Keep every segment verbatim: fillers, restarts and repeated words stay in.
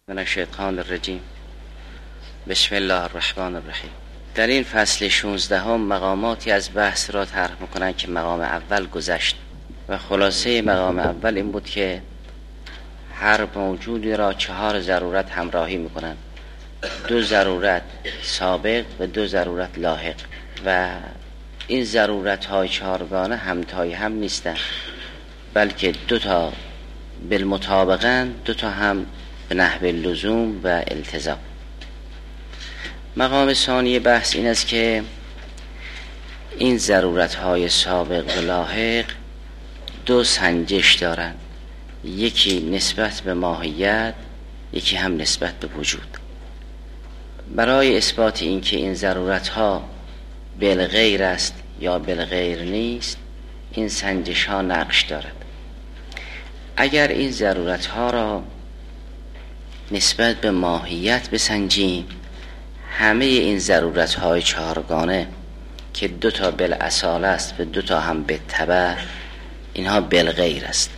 من الشیطان الرجیم. بسم الله الرحمن الرحیم. در این فصل شانزده هم مقاماتی از بحث را طرح میکنن که مقام اول گذشت و خلاصه مقام اول این بود که هر موجودی را چهار ضرورت همراهی میکنن، دو ضرورت سابق و دو ضرورت لاحق، و این ضرورت های چهارگانه همتای هم نیستن، بلکه دو تا بالمطابقن، دو تا هم به نحو لزوم و التزام. مقام ثانی بحث این است که این ضرورت های سابق و لاحق دو سنجش دارند، یکی نسبت به ماهیت، یکی هم نسبت به وجود. برای اثبات این که این ضرورت ها بالغیر است یا بالغیر نیست، این سنجش ها نقش دارد. اگر این ضرورت ها را نسبت به ماهیت بسنجیم، همه این ضرورت های چهارگانه که دو تا بالاصال است و دو تا هم بالتبع، اینها بالغیر است.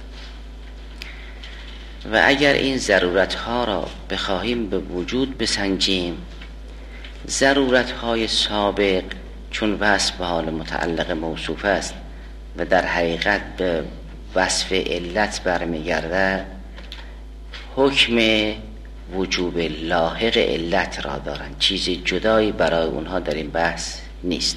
و اگر این ضرورت ها را بخواهیم به وجود بسنجیم، ضرورت های سابق چون وصف به حال متعلق موصوف است و در حقیقت به وصف علت برمیگرده، حکم وجوب لاحق علت را دارند، چیزی جدایی برای اونها در این بحث نیست.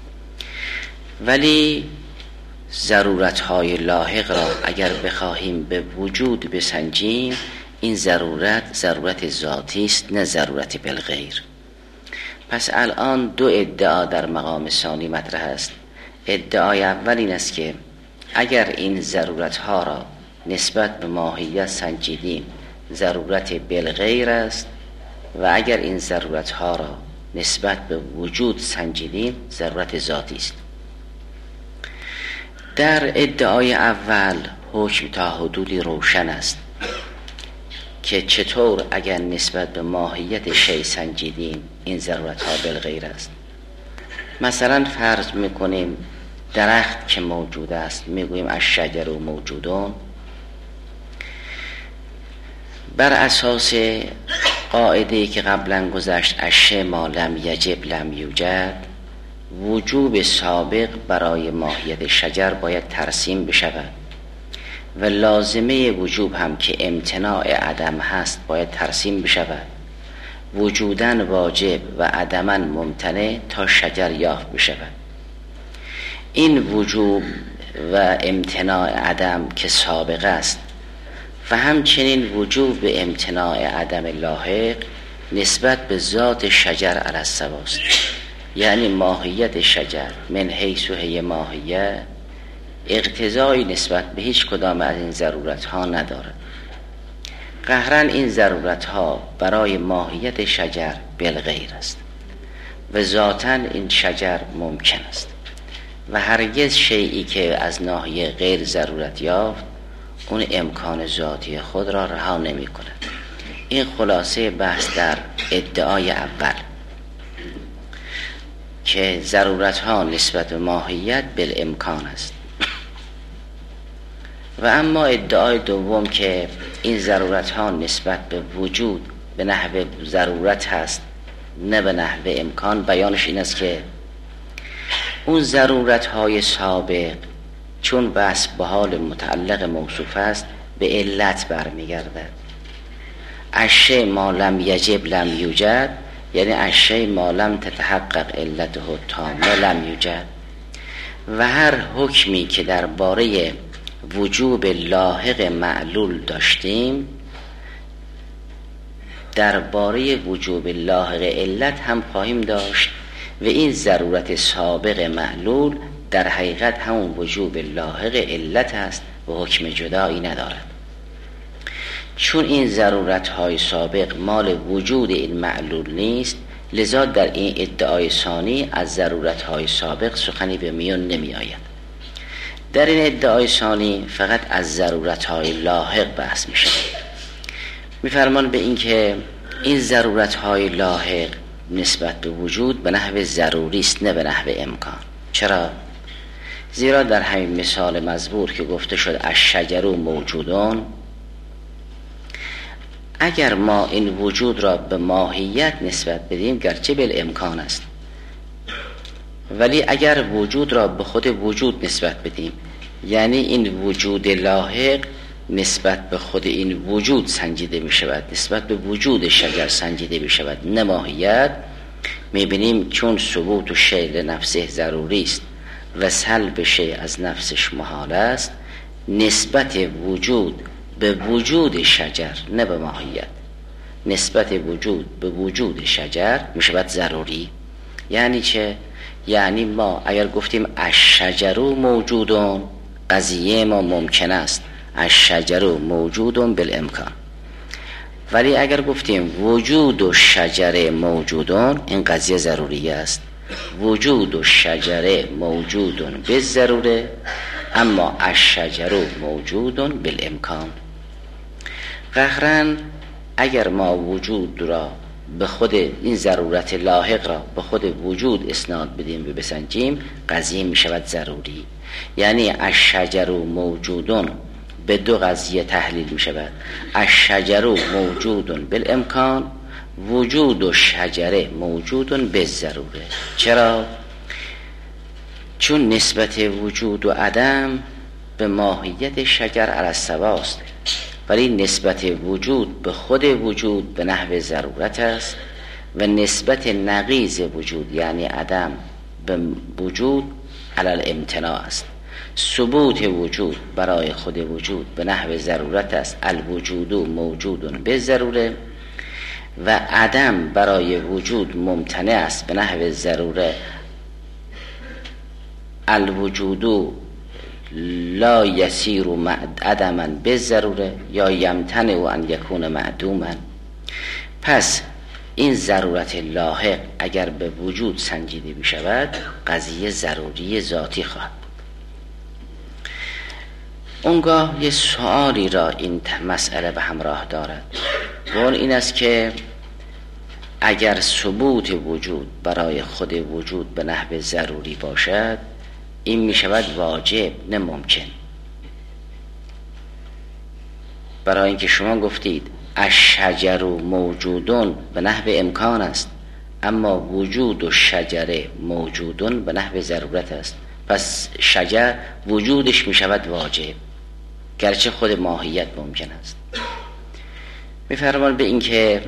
ولی ضرورت های لاحق را اگر بخواهیم به وجود بسنجیم، این ضرورت ضرورت ذاتی است، نه ضرورت بالغیر. پس الان دو ادعا در مقام ثانی مطرح است. ادعای اول این است که اگر این ضرورت ها را نسبت به ماهیت سنجیدیم، ضرورت بالغیر است، و اگر این ضرورت ها را نسبت به وجود سنجیدیم، ضرورت ذاتی است. در ادعای اول حکم تا حدودی روشن است که چطور اگر نسبت به ماهیت شیء سنجیدیم این ضرورت ها بالغیر است. مثلا فرض میکنیم درخت که موجود است، میگوییم الشجر موجودون، بر اساس قاعده‌ای که قبلا گذشت، الشیء ما لم یجب لم یوجد، وجوب سابق برای ماهیت شجر باید ترسیم بشود و لازمه وجوب هم که امتناع عدم هست باید ترسیم بشود. وجودن واجب و عدمن ممتنع تا شجر یافت بشود. این وجوب و امتناع عدم که سابق است و همچنین وجوب به امتناع عدم لاحق نسبت به ذات شجر علی السوا است، یعنی ماهیت شجر من حیث هی ماهیه اقتضایی نسبت به هیچ کدام از این ضرورت ها ندارد. قهرا این ضرورت ها برای ماهیت شجر بالغیر است و ذاتاً این شجر ممکن است و هرگز شیئی که از ناحیه غیر ضرورت یافت اون امکان ذاتی خود را رها نمی کند. این خلاصه بحث در ادعای اول که ضرورت ها نسبت به ماهیت بالامکان است. و اما ادعای دوم که این ضرورت ها نسبت به وجود به نحو ضرورت هست نه به نحو امکان، بیانش این است که اون ضرورت های سابق چون وصف به حال متعلق موصوف است به علت برمیگردد. الشیء ما لم یجب لم یوجد، یعنی الشیء ما لم تتحقق علته تامه لم یوجد. و هر حکمی که درباره وجوب لاحق معلول داشتیم، درباره وجوب لاحق علت هم خواهیم داشت و این ضرورت سابق معلول در حقیقت همون وجوب لاحق علت است و حکم جدایی ندارد. چون این ضرورت های سابق مال وجود این معلول نیست، لذا در این ادعای ثانی از ضرورت های سابق سخنی به میان نمی آید. در این ادعای ثانی فقط از ضرورت های لاحق بحث می شود. می فرمان به این که این ضرورت های لاحق نسبت به وجود به نحو ضروری است نه به نحو امکان. چرا؟ زیرا در همین مثال مذکور که گفته شد الشجر موجودون، اگر ما این وجود را به ماهیت نسبت بدیم گرچه بالامکان است، ولی اگر وجود را به خود وجود نسبت بدیم، یعنی این وجود لاحق نسبت به خود این وجود سنجیده می شود، نسبت به وجود شجر سنجیده می شود، نه ماهیت، می بینیم چون ثبوت و شیء لنفسه ضروری است و سلب شیء از نفسش محال است، نسبت وجود به وجود شجر نه به ماهیت، نسبت وجود به وجود شجر می شود ضروری. یعنی چه؟ یعنی ما اگر گفتیم الشجر موجودون، قضیه ما ممکن است الشجر موجودون بالامکان، ولی اگر گفتیم وجود و شجره موجودون، این قضیه ضروری است. وجود و شجره موجودون بالضروره، اما الشجر موجودون بالامکان. قهرن اگر ما وجود را به خود این ضرورت لاحق را به خود وجود اسناد بدیم و بسنجیم، قضیه می شود ضروری. یعنی الشجر موجودون به دو قضیه تحلیل می شود. الشجر موجودون بالامکان، وجود و شجره موجودون بالضروره. چرا؟ چون نسبت وجود و عدم به ماهیت شجر علی السوا است، ولی نسبت وجود به خود وجود به نحو ضرورت است و نسبت نقیض وجود یعنی عدم به وجود علی الامتناع است. ثبوت وجود برای خود وجود به نحو ضرورت است، الوجود موجود به ضروره، و عدم برای وجود ممتنع است به نحو ضروره، الوجود لا یسیر عدما به ضروره یا یمتنع و ان یکون معدوما. پس این ضرورت لاحق اگر به وجود سنجیده بشود، قضیه ضروری ذاتی خواهد. اونگاه یه سوالی را این مسئله به همراه دارد و اون این است که اگر ثبوت وجود برای خود وجود به نحو ضروری باشد، این می شود واجب نه ممکن. برای اینکه شما گفتید الشجر موجودون به نحو امکان است، اما وجود و شجره موجودون به نحو ضرورت است، پس شجر وجودش می شود واجب گرچه خود ماهیت ممکن است. می فرمان به اینکه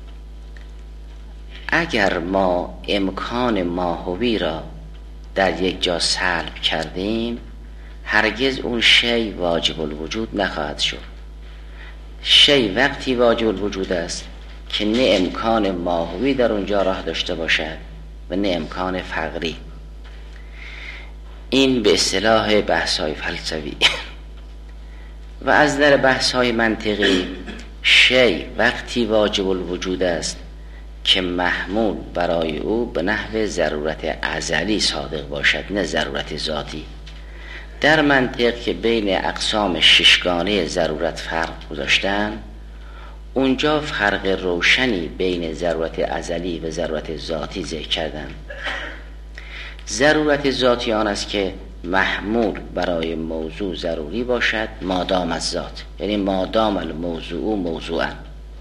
اگر ما امکان ماهوی را در یک جا سلب کردیم، هرگز اون شی واجب الوجود نخواهد شد. شی وقتی واجب الوجود است که نه امکان ماهوی در اونجا راه داشته باشد و نه امکان فقری. این به اصطلاح بحث‌های فلسفی. و از در بحث‌های منطقی، شی وقتی واجب الوجود است که محمول برای او به نحو ضرورت ازلی صادق باشد نه ضرورت ذاتی. در منطق که بین اقسام ششگانه ضرورت فرق گذاشتن، اونجا فرق روشنی بین ضرورت ازلی و ضرورت ذاتی ذکر کردن. ضرورت ذاتی آن است که محمول برای موضوع ضروری باشد مادام از ذات، یعنی مادام الموضوع موضوعا،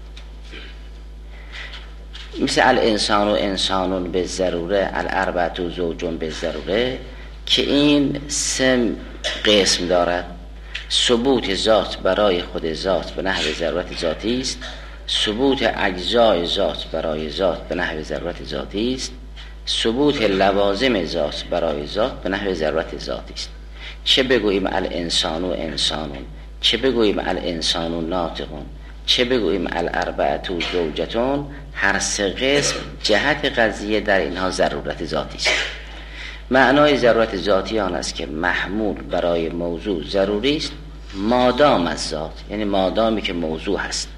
مثل الانسان و انسانون به ضروره، الاربعه و زوجون به ضروره، که این سه قسم دارد. ثبوت ذات برای خود ذات به نحو ضرورت ذاتی است، ثبوت اجزای ذات برای ذات به نحو ضرورت ذاتی است، ثبوت لوازم ذات برای ذات به نحو ضرورت ذاتی است. چه بگوییم الانسان و انسانون، چه بگوییم الانسان و ناطقون، چه بگوییم الاربعه و زوجتون، هر سه قسم جهت قضیه در اینها ضرورت ذاتی است. معنای ضرورت ذاتی آن است که محمول برای موضوع ضروری است مادام از ذات، یعنی مادامی که موضوع هست.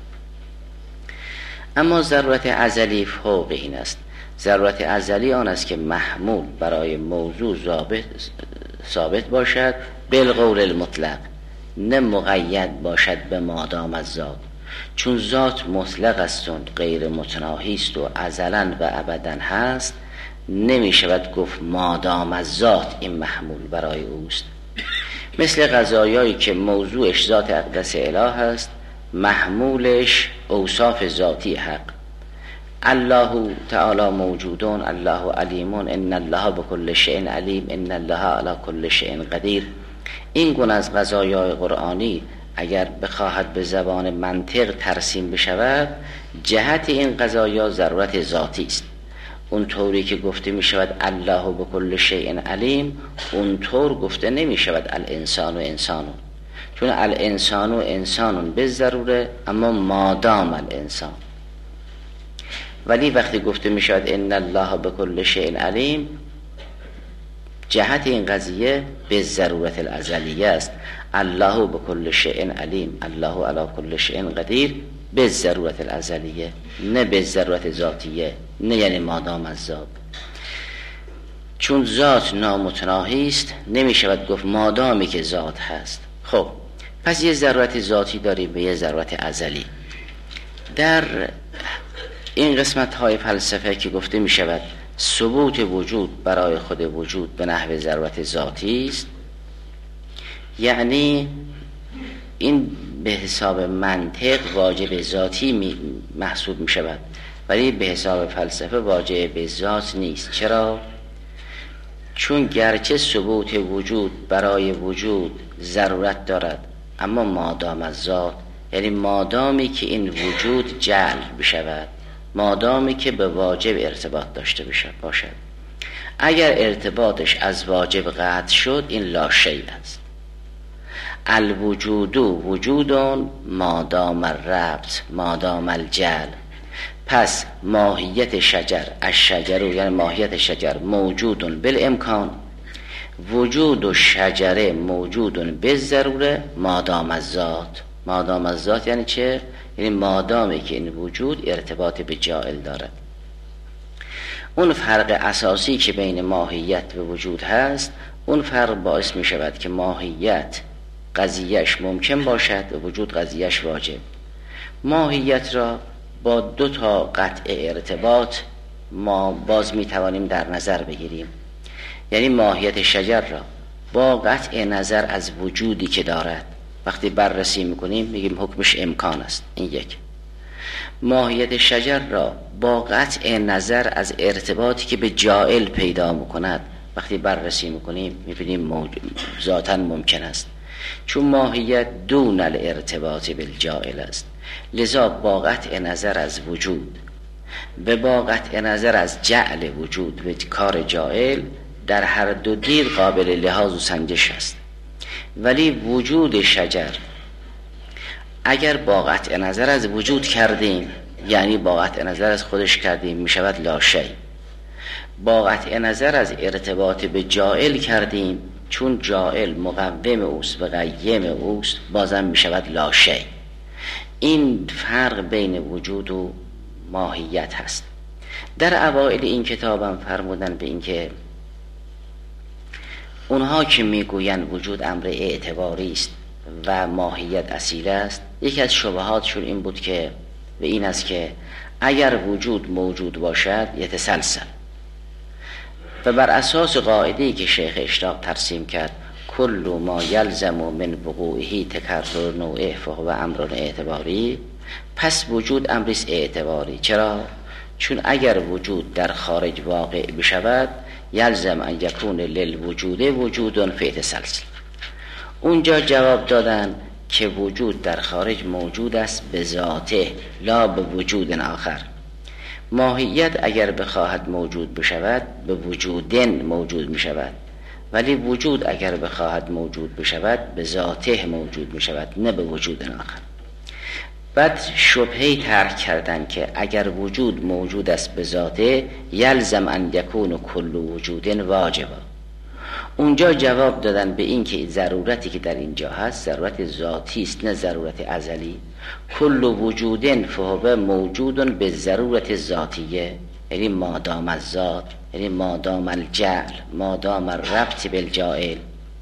اما ضرورت ازلی فوق این است. ضرورت ازلی آن است که محمول برای موضوع ثابت ثابت باشد بالقول المطلق، نه مقید باشد به مادام از ذات، چون ذات مطلق است و غیر متناهی است و ازلا و ابدا هست، نمی شود گفت مادام از ذات این محمول برای اوست. مثل قضایایی که موضوعش ذات اقدس اله است محمولش اوصاف ذاتی حق. الله تعالی موجودون، الله علیمون، ان الله بكل شیء علیم، ان الله علی کل شیء قدیر. این گونه از قضایای قرآنی اگر بخواهد به زبان منطق ترسیم بشود، جهت این قضایا ضرورت ذاتی است. اون طوری که گفته می شود الله بكل شیء علیم، اون طور گفته نمی شود الانسان و انسانون، چون الانسان و انسانون به ضروره، اما مادام الانسان. ولی وقتی گفته می شود ان الله بكل شیء علیم، جهت این قضیه به ضرورت الازلیه است. الله بكل شیء علیم، الله علی کل شیء قدیر، به ضرورت الازلیه، نه به ضرورت ذاتیه، نه یعنی مادام از ذات. چون ذات نامتناهی است نمی شود گفت مادامی که ذات هست. خب پس یه ضرورت ذاتی داریم به یه ضرورت ازلی. در این قسمت های فلسفه که گفته می شود ثبوت وجود برای خود وجود به نحو ضرورت ذاتی است، یعنی این به حساب منطق واجب ذاتی محسوب می شود، ولی به حساب فلسفه واجب ذات نیست. چرا؟ چون گرچه ثبوت وجود برای وجود ضرورت دارد، اما مادام از ذات، یعنی مادامی که این وجود جعل بشود، مادامی که به واجب ارتباط داشته باشد. اگر ارتباطش از واجب قطع شد، این لا شیء است. الوجود وجودون مادام الربط مادام الجعل. پس ماهیت شجر الشجر، یعنی ماهیت شجر موجودون بالامکان، وجود و شجره موجودون بالضروره مادام از ذات. مادام از ذات یعنی چه؟ یعنی مادامی که این وجود ارتباط به جائل دارد. اون فرق اساسی که بین ماهیت و وجود هست، اون فرق باعث می شود که ماهیت قضیهش ممکن باشد و وجود قضیهش واجب. ماهیت را با دو تا قطع ارتباط ما باز می توانیم در نظر بگیریم. یعنی ماهیت شجر را با قطع نظر از وجودی که دارد وقتی بررسی میکنیم میگیم حکمش امکان است. این یک. ماهیت شجر را با قطع نظر از ارتباطی که به جائل پیدا میکند وقتی بررسی میکنیم میبینیم موجود ذاتاً ممکن است، چون ماهیت دون الارتباط بالجائل است. لذا با قطع نظر از وجود و با قطع نظر از جعل وجود و کار جائل در هر دو دید قابل لحاظ و سنجش است. ولی وجود شجر اگر با قطع نظر از وجود کردیم، یعنی با قطع نظر از خودش کردیم، می شود لا شیء. با قطع نظر از ارتباط به جائل کردیم، چون جائل مقوم اوست و قیم اوست، بازم می شود لا شیء. این فرق بین وجود و ماهیت هست. در اوائل این کتابم فرمودن به این که اونها که میگویند وجود امر اعتباری است و ماهیت اصیله است، یکی از شبهاتشون این بود که و این است که اگر وجود موجود باشد یتسلسل، و بر اساس قاعده‌ای که شیخ اشتاق ترسیم کرد کل ما یلزم من وقوعه تکرر نوعه فهو امر اعتباری، پس وجود امری است اعتباری. چرا؟ چون اگر وجود در خارج واقع بشود یلزم ان یکون للوجود وجود فی تسلسل. اونجا جواب دادن که وجود در خارج موجود است به ذاته، لا به وجود آخر. ماهیت اگر بخواهد موجود بشود به وجودن موجود می شود، ولی وجود اگر بخواهد موجود بشود به ذاته موجود می شود، نه به وجود آخر. بعد شبهه ترک کردن که اگر وجود موجود است به ذاته یلزم ان یکون کل وجود واجبا. اونجا جواب دادن به این که ضرورتی که در اینجا هست ضرورت ذاتی است، نه ضرورت ازلی. کل وجود فهو موجود به ضرورت ذاتیه، یعنی مادام الذات، یعنی مادام الجعل، مادام الربط بالجائل.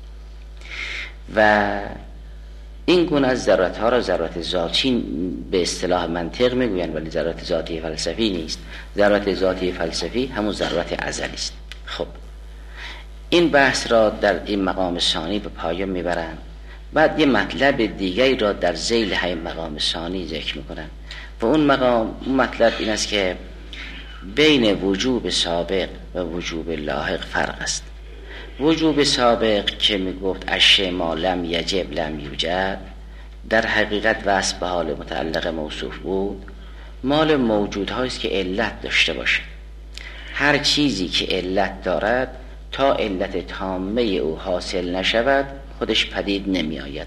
و این گونه از ضرورت ها را ضرورت ذاتی به اصطلاح منطق میگویند، ولی ضرورت ذاتی فلسفی نیست. ضرورت ذاتی فلسفی همون ضرورت ازلی است. خب این بحث را در این مقام ثانی به پایان میبرند بعد یه مطلب دیگری را در ذیل همین مقام ثانی ذکر میکنن و اون مقام اون مطلب این است که بین وجوب سابق و وجوب لاحق فرق است. وجوب سابق که میگفت اشیاء ما لم یجب لم یوجد، در حقیقت وصف به حال متعلق موصوف بود، مال موجودهاییست که علت داشته باشه. هر چیزی که علت دارد تا علت تامه او حاصل نشود خودش پدید نمی آید.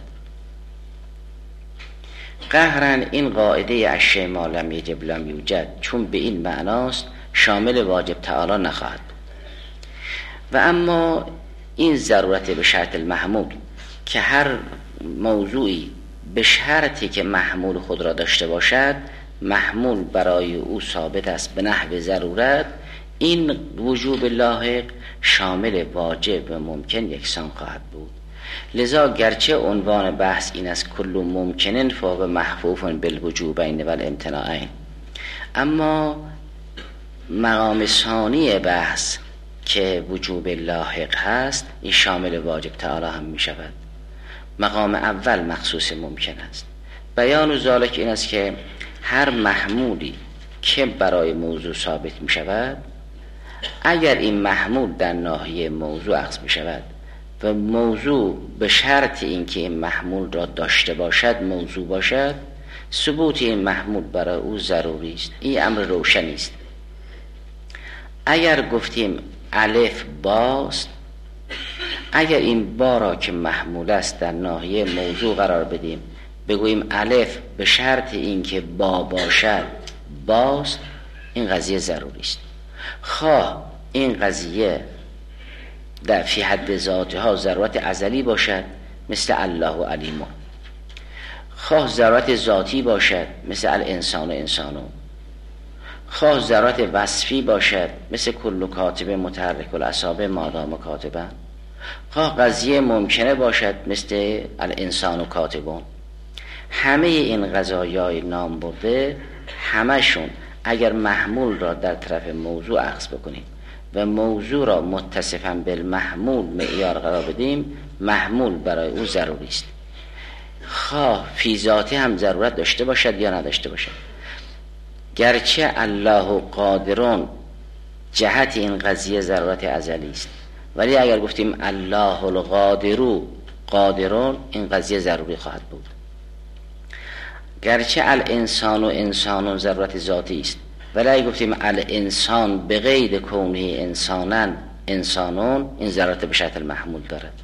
قهرن این قاعده اشیاء ما لم یجب لم یوجد چون به این معناست شامل واجب تعالی نخواهد بود. و اما این ضرورت به شرط المحمول که هر موضوعی به شرطی که محمول خود را داشته باشد محمول برای او ثابت است به نحو ضرورت، این وجوب لاحق شامل واجب و ممکن یکسان خواهد بود. لذا گرچه عنوان بحث این است کل ممکنن فوق محفوف بالوجوبین و الامتناعین، اما مقام ثانی بحث که وجوب لاحق هست این شامل واجب تعالی هم می شود. مقام اول مخصوص ممکن است. بیان و ذالک این است که هر محمولی که برای موضوع ثابت می شود، اگر این محمول در ناحیه موضوع اخذ می شود و موضوع به شرط اینکه این محمول را داشته باشد موضوع باشد، ثبوت این محمول برای او ضروری است. این امر روشنی است. اگر گفتیم الف باست، اگر این با را که محمول است در ناحیه موضوع قرار بدیم بگوییم الف به شرط اینکه با باشد باست، این قضیه ضروری است. خواه این قضیه در فی حد ذاتها ضرورت ازلی باشد مثل الله و علیمون، خواه ضرورت ذاتی باشد مثل الانسان و انسانون، خواه ضرورت وصفی باشد مثل کل کاتب متحرک الاصابع مادام کاتبن، خواه قضیه ممکنه باشد مثل الانسان و کاتبون. همه این قضایای نام برده همشون اگر محمول را در طرف موضوع اخذ بکنیم و موضوع را متصفاً بالمحمول معیار قرار بدیم، محمول برای او ضروری است، خواه فی ذاتی هم ضرورت داشته باشد یا نداشته باشد. گرچه الله قادرون جهت این قضیه ضرورت ازلی است، ولی اگر گفتیم الله القادرو قادرون این قضیه ضروری خواهد بود. گرچه الانسان و انسانون ضرورت ذاتی است، ولی اگر گفتیم الانسان به قید کونه انسانن انسانون این ضرورت به شرط المحمول دارد.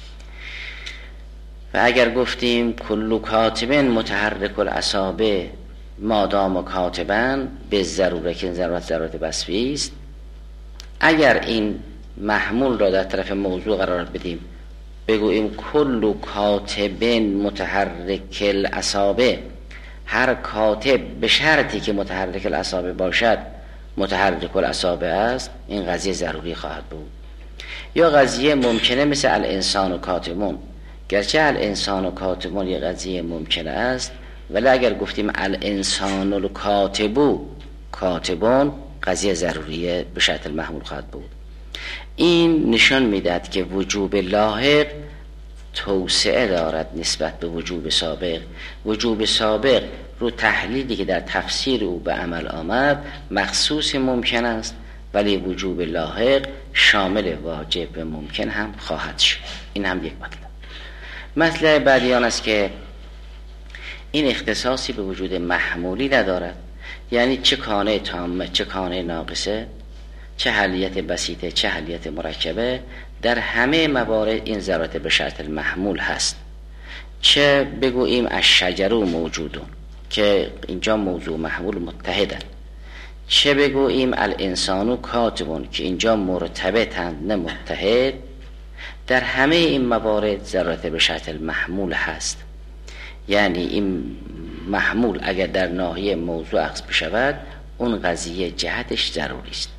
و اگر گفتیم کل کاتب متحرک الاصابع مادام کاتبن به ضروره که ضرورت ضرورت بسفی است، اگر این محمول را در طرف موضوع قرار بدیم بگوییم کل کاتب متحرک الاصابع، هر کاتب به شرطی که متحرک الاصابع باشد متحرک الاصابع است، این قضیه ضروری خواهد بود. یا قضیه ممکنه مثل الانسان و کاتبون، گرچه الانسان و کاتبون یه قضیه ممکنه است، ولی اگر گفتیم الانسان و کاتبو کاتبون قضیه ضروریه به شرط المحمول خواهد بود. این نشان میدهد که وجوب لاحق توسعه دارد نسبت به وجوب سابق. وجوب سابق رو تحلیلی که در تفسیر او به عمل آمد مخصوص ممکن است، ولی وجوب لاحق شامل واجب و ممکن هم خواهد شد. این هم یک مطلب. مطلب بعدی آن است که این اختصاصی به وجود محمولی ندارد، یعنی چه کانه تامه چه کانه ناقصه، چه حلیت بسیطه چه حلیت مرکبه، در همه موارد این ضرورت به شرط المحمول هست. چه بگوییم الشجرو موجودون که اینجا موضوع محمول متحدن، چه بگوییم الانسانو کاتبون که اینجا مرتبطند نه متحد، در همه این موارد ضرورت به شرط المحمول هست. یعنی این محمول اگر در ناحیه موضوع اخذ بشود اون قضیه جهتش ضروری است.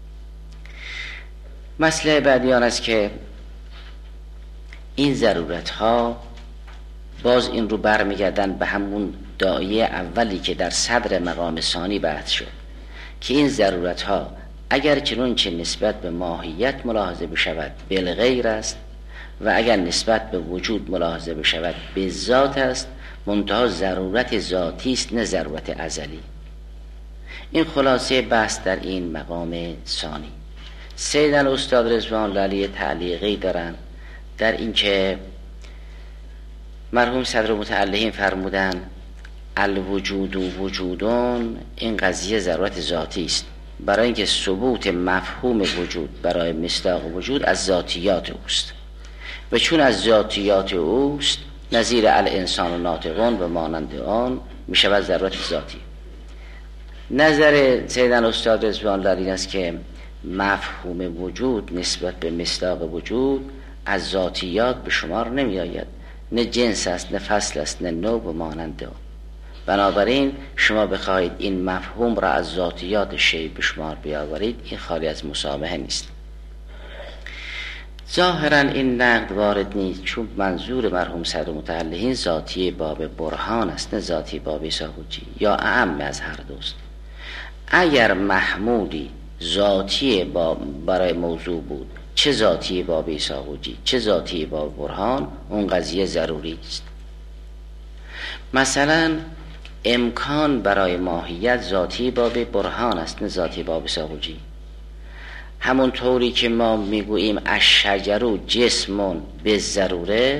مسئله بعدی آن است که این ضرورت ها باز این رو برمیگردن به همون داعیه اولی که در صدر مقام ثانی بحث شد که این ضرورت ها اگر چنون چه نسبت به ماهیت ملاحظه بشود بالغیر است و اگر نسبت به وجود ملاحظه بشود به ذات است، منتها ضرورت ذاتی است نه ضرورت ازلی. این خلاصه بحث در این مقام ثانی. سید الاستاد رضوان الله علیه تعلیقی دارن در این که مرحوم صدر متعلقین فرمودن الوجود و وجودون، این قضیه ضرورت ذاتی است، برای اینکه ثبوت مفهوم وجود برای مصداق وجود از ذاتیات اوست و چون از ذاتیات اوست نظیر الانسان و ناطقون و مانند آن می شود ضرورت ذاتی. نظر سیدن استاد رضوان الله علیه است که مفهوم وجود نسبت به مصداق وجود از ذاتیات به شمار نمی آید، نه جنس است نه فصل است نه نوع و مانند آن. بنابراین شما بخواهید این مفهوم را از ذاتیات شیء به شمار بیاورید، این خالی از مسامحه نیست. ظاهرا این نقد وارد نیست، چون منظور مرحوم صدر متعلقین ذاتی باب برهان است نه ذاتی باب ساهوجی، یا اعم از هر دوست. اگر محمولی ذاتی باب برای موضوع بود، چه ذاتی باب ساهوجی چه ذاتی باب برهان، اون قضیه ضروری است. مثلا امکان برای ماهیت ذاتی باب برهان است نه ذاتی باب ساهوجی. همون طوری که ما میگوییم الشجر جسمون به ضروره،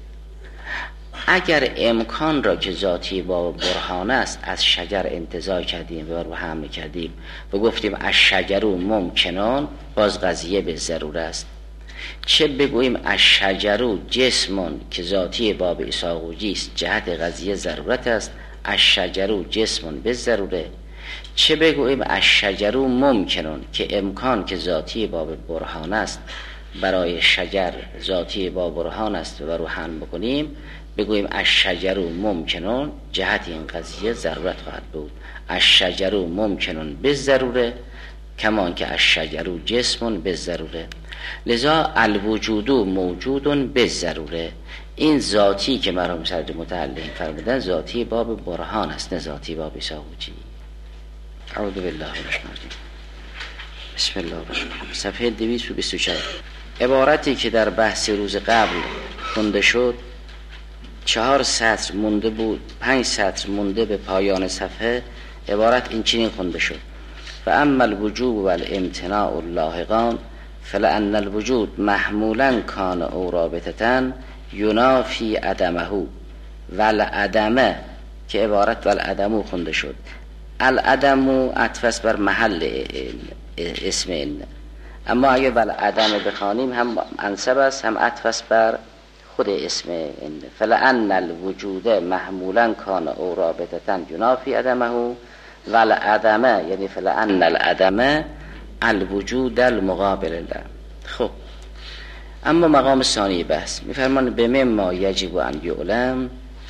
اگر امکان را که ذاتی باب برهان است از شجر انتزاع کردیم و رو حمل کردیم و گفتیم الشجر ممکنون، باز قضیه به ضروره است. چه بگوییم الشجر جسمون که ذاتی باب ساهوجی است، جهت قضیه ضرورت است، الشجر جسمون به ضروره. چه بگوییم الشجر ممکنون که امکان که ذاتی باب برهان است برای شجر ذاتی باب برهان است و رو حمل بکنیم، بگوییم الشجر ممکنون، جهت این قضیه ضرورت خواهد بود. الشجر ممکنون به ضروره کمان که الشجر جسمون به ضروره. لذا الوجود موجودون به ضروره، این ذاتی که مرحوم صدر متعلقین فرمودن ذاتی باب برهان است نه ذاتی باب ساهوجی. اعوذ بالله من الشیطان الرجیم. بسم الله الرحمن الرحیم. صفحه دویست و بیست و چهار. عبارتی که در بحث روز قبل خونده شد، چهار سطر مونده بود، پنج سطر مونده به پایان صفحه. عبارت این چنین خونده شد: فاما الوجوب والامتناع اللاحقان فلان الوجود محمولا کان او رابطتن ینافی عدمه والعدمه، که عبارت والعدمو خونده شد. العدمو عطف بر محل اسم این، اما اگر والعدمه بخوانیم هم انصب است هم عطف بر خود اسم این. فلان الوجود محمولا کان او رابطتن ینافی عدمه والعدمه، یعنی فلان العدمه الوجود المقابل له. خب اما مقام ثانی بحث میفرمان به مما یجب ان یعلم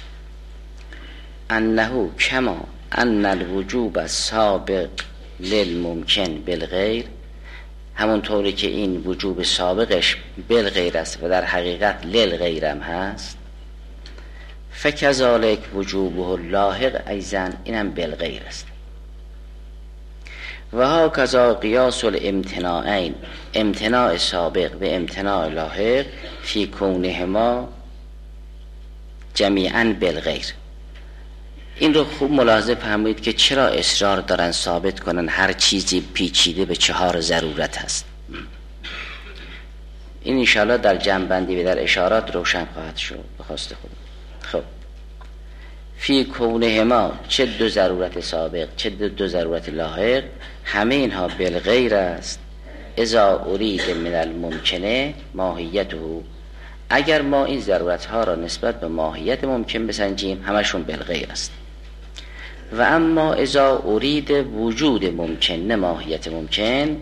انه کما ان الوجوب سابق للممکن بالغیر، همون طوری که این وجوب سابقش بالغیر است و در حقیقت للغیر هم هست، فکذالک وجوبه اللاحق ایضا، اینم بالغیر است. و ها کذا قیاس الامتناعین، امتناع سابق و امتناع لاحق فی کونهما جمیعا بالغیر. این رو خوب ملاحظه فرمایید که چرا اصرار دارن ثابت کنن هر چیزی پیچیده به چهار ضرورت هست. این انشاءالله در جمع‌بندی و در اشارات روشن خواهد شد به خواست خود. خب فی کونهما، چه دو ضرورت سابق چه دو, دو ضرورت لاحق، همه اینها بالغیر است. اذا ارید من الممکنه ماهیته، اگر ما این ضرورت ها را نسبت به ماهیت ممکن بسنجیم همشون بالغیر است. و اما اذا ارید وجود ممکن نه ماهیت ممکن،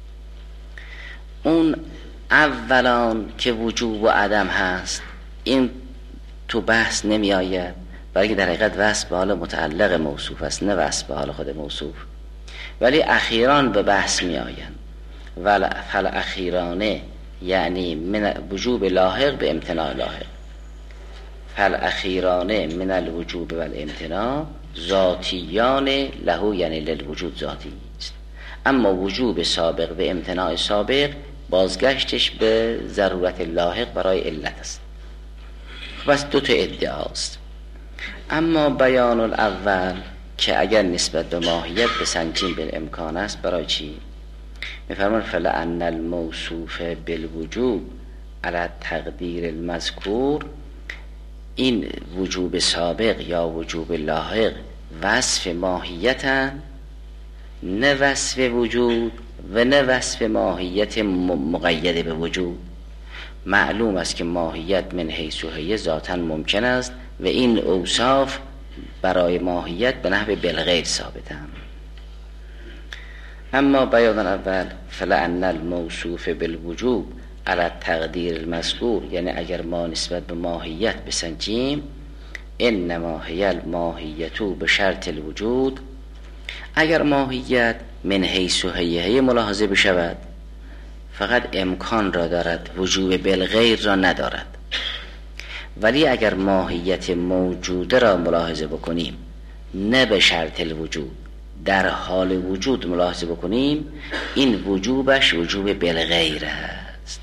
اون اولان که وجود و عدم هست این تو بحث نمی آید، برای در حقیقت وصف به حال متعلق موصوف است نه وصف به حال خود موصوف، ولی اخیران به بحث می آیند. ول فل اخیرانه یعنی من وجوب لاحق به امتناع لاحق، فل اخیرانه من الوجوب و الامتناع ذاتیان له، یعنی للوجود ذاتی است. اما وجوب سابق و امتناع سابق بازگشتش به ضرورت لاحق برای علت است. بس دو تا ادعاست. اما بیان الاول که اگر نسبت به ماهیت بسنجیم بالامکان است، برای چی؟ میفرمان فلأن الموصوف بالوجوب علی تقدیر المذکور، این وجوب سابق یا وجوب لاحق وصف ماهیتن، نه وصف وجود و نه وصف ماهیت مقید به وجود. معلوم است که ماهیت من حیث و هی ذاتاً ممکن است و این اوصاف برای ماهیت به نحو بالغیر ثابتند. اما بیان اول فلأن الموصوف بالوجوب علی تقدیر المذکور، یعنی اگر ما نسبت به ماهیت بسنجیم انما هی الماهیت به شرط الوجود، اگر ماهیت من حیث و هی هی ملاحظه بشود فقط امکان را دارد، وجوب بالغیر را ندارد. ولی اگر ماهیت موجوده را ملاحظه بکنیم نه به شرط الوجود، در حال وجود ملاحظه بکنیم، این وجوبش وجوب بالغیر است.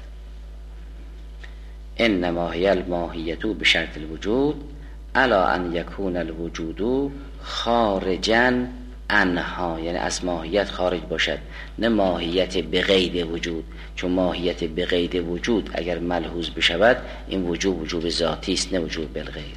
انما هی الماهیت به شرط الوجود الا ان یکون الوجود خارجا عنها، یعنی از ماهیت خارج باشد، نه ماهیت بغیر وجود. چون ماهیت بغیر وجود اگر ملحوظ بشود این وجوب وجوب ذاتی است، نه وجوب بالغیر.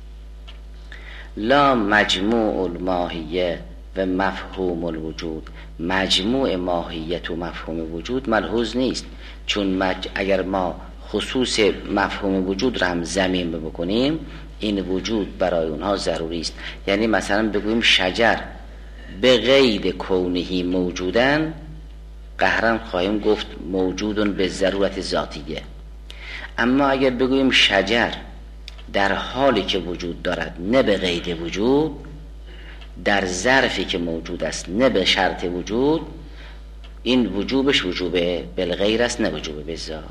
لا مجموع الماهیه و مفهوم الوجود، مجموع ماهیت و مفهوم وجود ملحوظ نیست. چون مج... اگر ما خصوص مفهوم وجود را هم ضمیم بکنیم این وجود برای اونها ضروری است. یعنی مثلا بگوییم شجر به غیر کونهی موجودن، قهرن خواهیم گفت موجودون به ضرورت ذاتیه. اما اگر بگوییم شجر در حالی که وجود دارد نه به غیر وجود، در ظرفی که موجود است نه به شرط وجود، این وجوبش وجوب بالغیر است نه وجوب بالذات.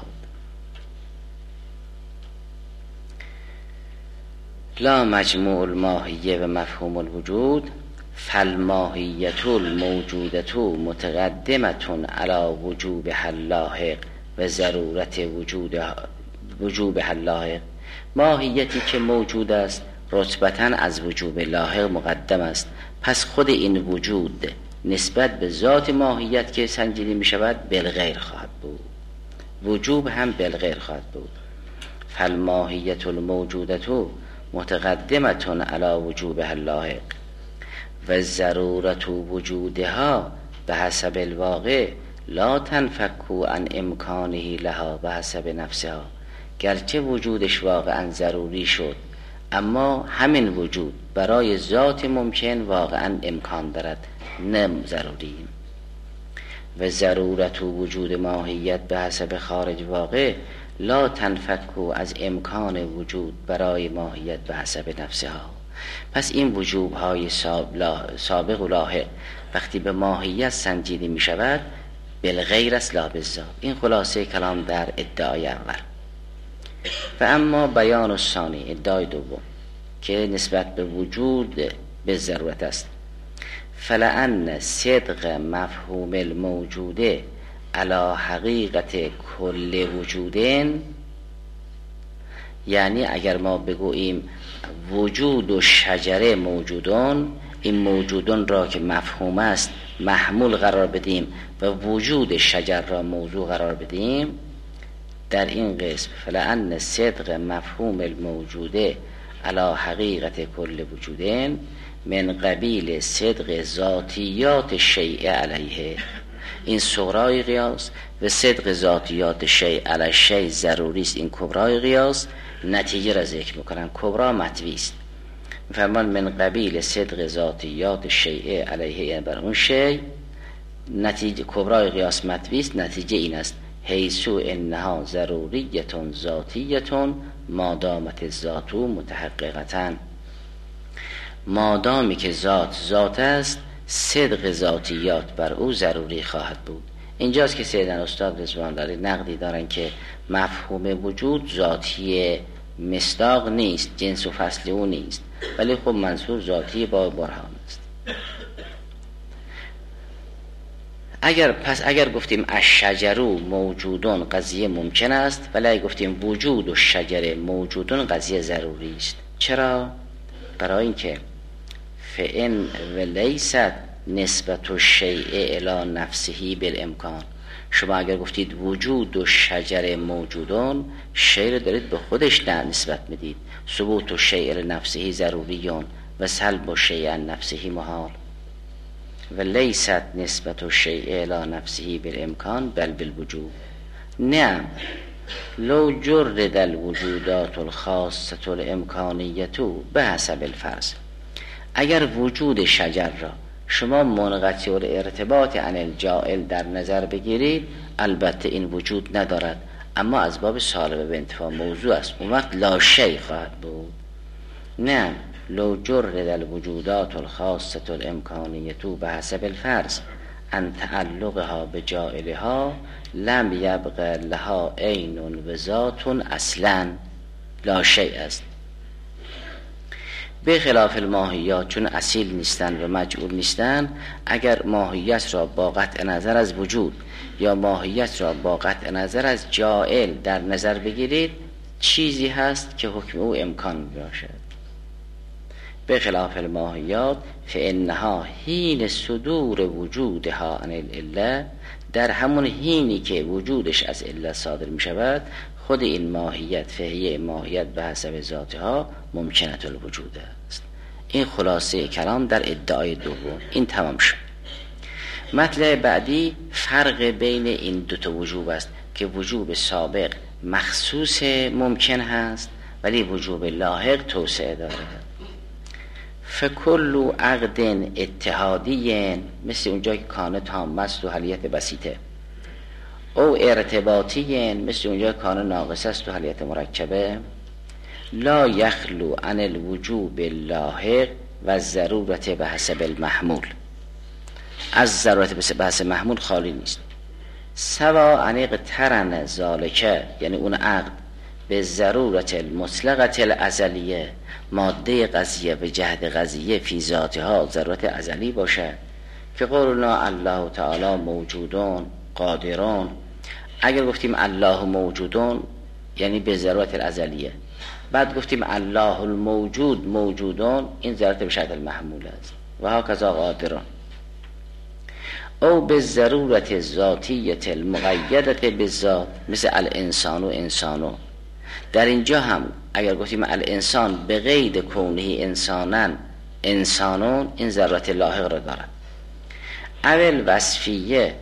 لا مجموع الماهیه و مفهوم الوجود فالماهیت الموجودت متقدمتون علی وجوب اللاحق و ضرورت وجود وجوب اللاحق. ماهیتی که موجود است رتبتاً از وجوب لاحق مقدم است، پس خود این وجود نسبت به ذات ماهیت که سنجیده می شود بالغیر خواهد بود، وجوب هم بالغیر خواهد بود. فالماهیت الموجودت متقدمتون علی وجوب اللاحق و ضرورت وجودها به حسب الواقع لا تنفکو عن امکانه لها به حسب نفسها. گرچه وجودش واقعا ضروری شد اما همین وجود برای ذات ممکن واقعا امکان دارد نه ضروری. و ضرورت وجود ماهیت به حسب خارج واقع لا تنفکو از امکان وجود برای ماهیت به حسب نفسها. پس این وجوب های سابق و لاحق وقتی به ماهیت سنجیده می شود بالغیر است لا بالذات. این خلاصه کلام در ادعای اول. و اما بیان الثانی، ادعای دوم که نسبت به وجود به ضرورت است. فلأن صدق مفهوم الموجوده علی حقیقت کل وجودین، یعنی اگر ما بگوییم وجود و شجره موجودون، این موجودون را که مفهوم است محمول قرار بدیم و وجود شجر را موضوع قرار بدیم، در این قسم فلأن صدق مفهوم الموجوده علی حقیقت کل وجودین من قبیل صدق ذاتیات شیء علیه. این صغرای قیاس و صدق ذاتیات شیء علی شیء ضروری است. این کبرای قیاس نتیجه را ذکر میکنن، کبرا مطوی است. فرمان من قبیل صدق ذاتیات شیء علیه، یعنی بر اون شیء نتیجه کبرای قیاس مطوی است. نتیجه این است حیثو انها ضروریتون ذاتیتون مادامت ذاتو متحققتن، مادامی که ذات ذات است صدق ذاتیات بر او ضروری خواهد بود. اینجاست که سیدن استاد رضوان داری نقدی دارن که مفهوم وجود ذاتی مصداق نیست، جنس و فصل او نیست، ولی خب منصور ذاتی با برهان است. اگر پس اگر گفتیم الشجرو موجودون قضیه ممکن است، ولی اگر گفتیم وجود و شجر موجودون قضیه ضروری است. چرا؟ برای اینکه فإن ولیست نسبت الشیء الی نفسه بالامکان، شما اگر گفتید وجود و شجر موجودون، شیء رو دارید به خودش نسبت میدید. ثبوت الشیء الی نفسه ضروریون و سلب الشیء عن نفسه محال. و لیست نسبت الشیء الی نفسه بالامکان بل بالوجود. نعم لو جرد الوجودات الخاصة الامکانیة به حسب الفرض، اگر وجود شجر را شما منقطع الارتباط عن الجائل در نظر بگیرید، البته این وجود ندارد، اما از باب سالب به انتفاع موضوع است، اون وقت لا شیء خواهد بود. نه لو جرد الوجودات الخاصة الامکانیة به حسب الفرض ان تعلقها بجائلها لم یبق لها عین و ذات اصلا، لا شیء است. به خلاف الماهیات، چون اصیل نیستند و مجعول نیستند، اگر ماهیت را با قطع نظر از وجود یا ماهیت را با قطع نظر از جائل در نظر بگیرید، چیزی هست که حکم او امکان باشد. به خلاف الماهیات فإنها حین صدور وجودها عن العله، در همون حینی که وجودش از علت صادر می شود، خود این ماهیت فهیه ماهیت به حسب ذاتها ممکنت الوجود است. این خلاصه کلام در ادعای دوم. این تمام شد. مطلب بعدی فرق بین این دو تا وجوب است که وجوب سابق مخصوص ممکن هست ولی وجوب لاحق توسعه داره. فکل عقد اتحادی، مثل اونجا که کانه تام است و حلیت بسیطه، او ارتباطی، مثل اونجا که کانه ناقص است و حلیت مرکبه، لا یخلو عن الوجوب اللاحق و ضرورت به حسب المحمول، از ضرورت به حسب محمول خالی نیست. سوا عنیق ترن ذالکه، یعنی اون عقد به ضرورت المطلقت الازلیه، ماده قضیه به جهد قضیه فی ذاتها ضرورت ازلی باشد، که قولنا الله تعالی موجودون قادرون. اگر گفتیم الله موجودون یعنی به ضرورت الازلیه، بعد گفتیم الله الموجود موجودون، این ضرورت به شرط المحمول است. و هکذا قادرون. او به ضرورت ذاتیت المقیدت بالذات، مثل الانسان و انسانو. در اینجا هم اگر گفتیم الانسان به قید کونه انسانن انسانون، این ضرورت لاحق را دارد. اول وصفیه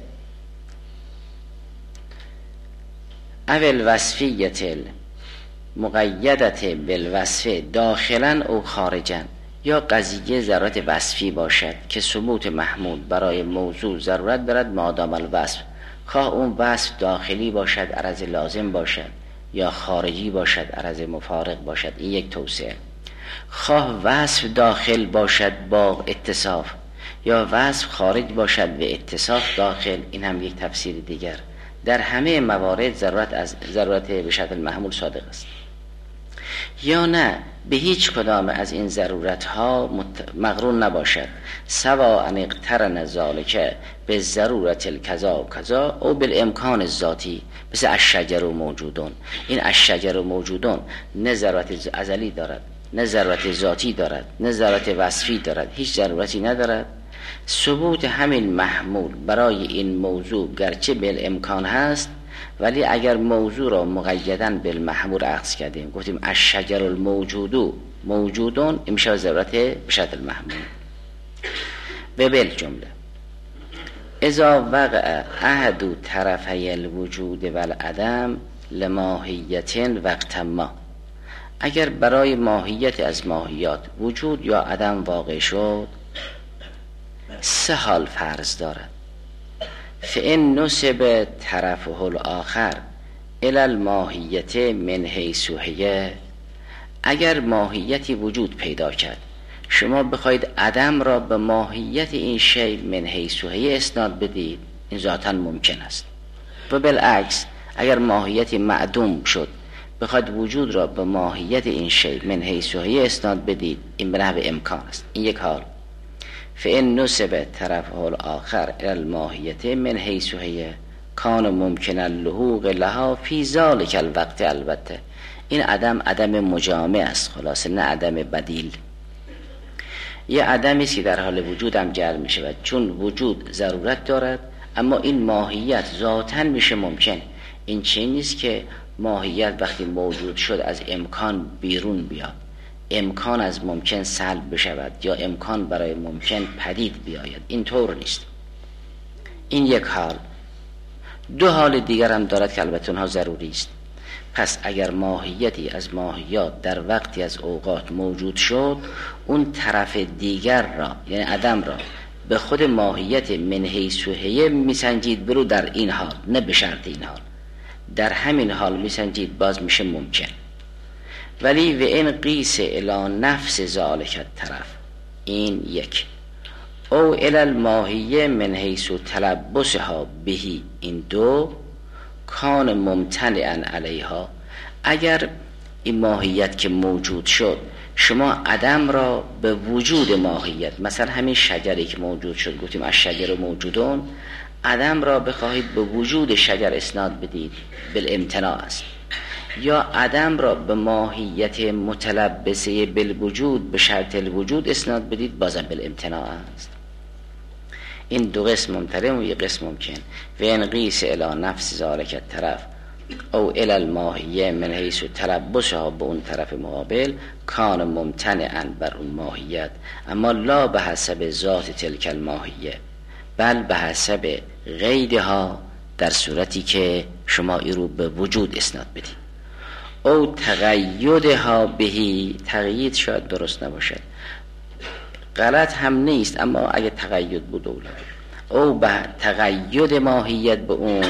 اول وصفیت المقیدت بالوصف داخلا او خارجا، یا قضیه ضرورت وصفی باشد که ثبوت محمول برای موضوع ضرورت دارد مادام الوصف، خواه اون وصف داخلی باشد عرض لازم باشد یا خارجی باشد عرض مفارق باشد، این یک توسعه. خواه وصف داخل باشد با اتصاف یا وصف خارج باشد به اتصاف داخل، این هم یک تفسیر دیگر. در همه موارد ضرورت از ضرورت به شرط المحمول صادق است. یا نه به هیچ کدام از این ضرورت ها مقرون نباشد. سوا ان اقترن ذالک به ضرورت الکذا و کذا او بالامکان ذاتی، مثل الشجر و موجودون. این الشجر و موجودون نه ضرورت ازلی دارد، نه ضرورت ذاتی دارد، نه ضرورت وصفی دارد، هیچ ضرورتی ندارد. ثبوت همین محمول برای این موضوع گرچه بالامکان هست، ولی اگر موضوع را مقیدن بالمحمول عکس کردیم، گفتیم الشجر الموجودو موجودون، این میشه ضرورت به شرط المحمول. به بالجمله اذا وقع احد طرفی الوجود والعدم لماهیت وقت ما، اگر برای ماهیت از ماهیات وجود یا عدم واقع شد، سه حال فرض دارد. فإن نسب طرفه الآخر الی الماهیت من حیث هی، اگر ماهیتی وجود پیدا کرد، شما بخواید عدم را به ماهیت این شی من حیث هی اسناد بدید، این ذاتاً ممکن است. و بالعکس اگر ماهیتی معدوم شد، بخواید وجود را به ماهیت این شی من حیث هی اسناد بدید، این به نحو امکان است. این یک حال. فإن نسب طرفه الآخر إلى الماهیة من حیث هي کان ممکن اللحوق لها فی ذلک الوقت. البته این عدم عدم مجامع است، خلاصه نه عدم بدیل. یه عدمی است که در حال وجود هم جعل می شود، چون وجود ضرورت دارد اما این ماهیت ذاتاً میشه ممکن. این چیزی نیست که ماهیت وقتی موجود شد از امکان بیرون بیاد، امکان از ممکن سلب بشود یا امکان برای ممکن پدید بیاید، این طور نیست. این یک حال. دو حال دیگر هم دارد که البته اونها ضروری است. پس اگر ماهیتی از ماهیات در وقتی از اوقات موجود شد، اون طرف دیگر را یعنی عدم را به خود ماهیت من حیث هی میسنجید، برو در این حال، نه به شرط این حال، در همین حال میسنجید، باز میشه ممکن. ولی و این قیس الی نفس ذالک طرف، این یک، او الی الماهیه من حیث تلبسها بهی، این دو، کان ممتنعا علیها. اگر این ماهیت که موجود شد شما عدم را به وجود ماهیت، مثلا همین شجری که موجود شد گفتیم از شجر موجودون، عدم را بخواهید به وجود شجر اسناد بدید، بالامتناع است. یا عدم را به ماهیت متلبسه بالوجود به شرط الوجود اسناد بدید، بازم بالامتناع است. این دو قسم ممتنع و یک قسم ممکن. و ان قیس الی نفس ذالک الطرف او الی الماهیه من حیث تلبسها به اون طرف مقابل، کان ممتنعا بر اون ماهیت، اما لا به حسب ذات تلک الماهیه، بل به حسب قیدها، در صورتی که شما ای رو به وجود اسناد بدید. او تقیدها بهی، تقیید شاید درست نباشد، غلط هم نیست، اما اگه تقید بود اولاد. او به تقید ماهیت به اون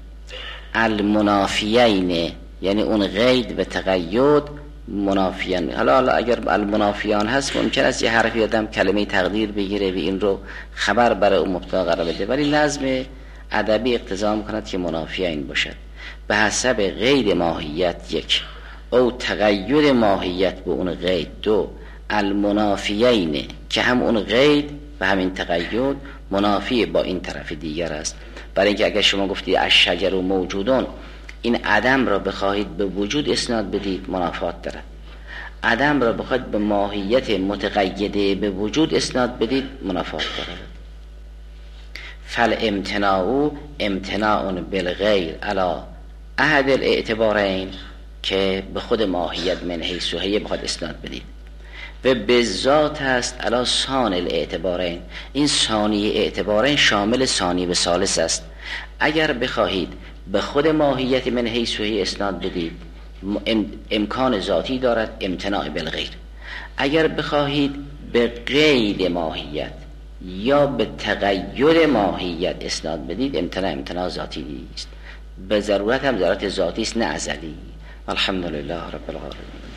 المنافیین، یعنی اون قید و تقید منافیان. حالا حالا اگر المنافیان هست ممکن است یه حرفی آدم کلمه تقدیر بگیره و این رو خبر برای اون مبتدا قرار بده، ولی نظم ادبی اقتضا می‌کند که منافیین باشد. به حسب قید ماهیت یک، او تقید ماهیت به اون قید دو، المنافیین که هم اون قید و همین تقید منافی با این طرف دیگر است. برای اینکه اگر شما گفتید از شجر و موجودون، این عدم را بخواهید به وجود اسناد بدید، منافات دارد. عدم را بخواهید به ماهیت متقیده به وجود اسناد بدید، منافات دارد. فالامتناع امتناع بالغیر علی احد الاعتبارین، که به خود ماهیت من حیث هی بخواد اسناد بدید، و به ذات است علی ثانی الاعتبارین. این ثانی اعتبارین شامل ثانی و ثالث است. اگر بخواهید به خود ماهیت من حیث هی اسناد بدید، امکان ذاتی دارد، امتناع بالغیر. اگر بخواهید به قید ماهیت یا به تقید ماهیت اسناد بدید، امتناع امتناع ذاتی است، به ضرورت هم ضرورت ذاتی است نه ازلی. الحمدلله رب العالمین.